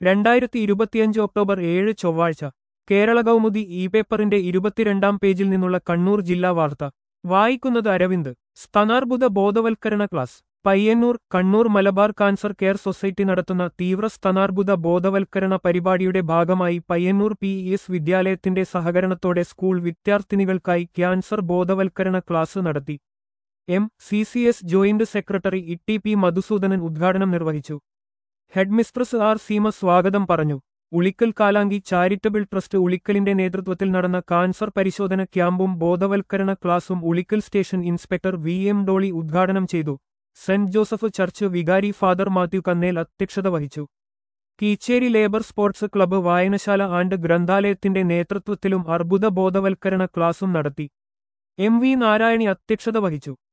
2025 October 7 ചൊവ്വാഴ്ച കേരള കൗമുദി പേപ്പറിന്റെ 22-ാം പേജിൽ നിന്നുള്ള കണ്ണൂർ ജില്ലാ വാർത്ത വായിക്കുന്നത് അരവിന്ദ്. സ്തനാർബുദ ബോധവൽക്കരണ class Payyanur. Kannur Malabar cancer care society നടത്തുന്ന തീവ്ര സ്തനാർബുദ ബോധവൽക്കരണ പരിപാടിയുടെ ഭാഗമായി പയ്യന്നൂർ PES വിദ്യാലയത്തിന്റെ സഹകരണത്തോടെ സ്കൂൾ വിദ്യാർത്ഥിനികൾക്കായി ക്യാൻസർ ബോധവൽക്കരണ ക്ലാസ് നടത്തി. MCCS joint secretary TP Madhusudanan ഉദ്ഘാടനം നിർവഹിച്ചു. ഹെഡ്മിസ്ട്രസ് R സീമ സ്വാഗതം പറഞ്ഞു. ഉളിക്കൽ കാലാങ്കി ചാരിറ്റബിൾ ട്രസ്റ്റ് ഉളിക്കലിന്റെ നേതൃത്വത്തിൽ നടന്ന കാൻസർ പരിശോധന ക്യാമ്പും ബോധവൽക്കരണ ക്ലാസും Ulikkal station inspector VM Dolly ഉദ്ഘാടനം ചെയ്തു. സെന്റ് ജോസഫ് ചർച്ച് വികാരി ഫാദർ മാത്യു കന്നേൽ അധ്യക്ഷത വഹിച്ചു. കീച്ചേരി ലേബർ സ്പോർട്സ് ക്ലബ്ബ് വായനശാല ആൻഡ് ഗ്രന്ഥാലയത്തിന്റെ നേതൃത്വത്തിലും അർബുദ ബോധവൽക്കരണ ക്ലാസും നടത്തി. MV നാരായണി അധ്യക്ഷത വഹിച്ചു.